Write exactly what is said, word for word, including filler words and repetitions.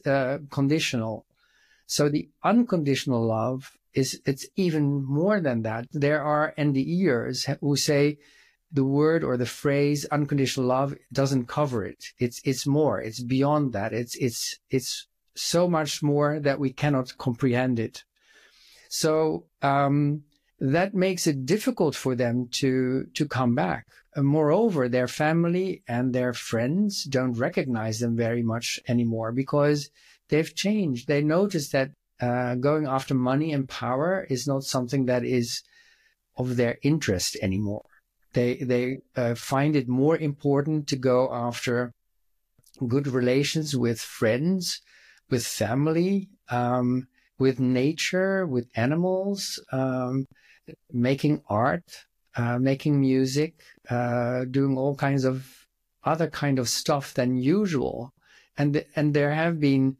uh, conditional. So the unconditional love is, it's even more than that. There are N D Eers who say the word or the phrase unconditional love doesn't cover it. It's, it's more, it's beyond that. It's, it's, it's so much more that we cannot comprehend it. So, um, that makes it difficult for them to, to come back. And moreover, their family and their friends don't recognize them very much anymore because they've changed. They notice that uh, going after money and power is not something that is of their interest anymore. They they uh, find it more important to go after good relations with friends, with family, um, with nature, with animals, um, making art, uh, making music, uh, doing all kinds of other kind of stuff than usual. And and there have been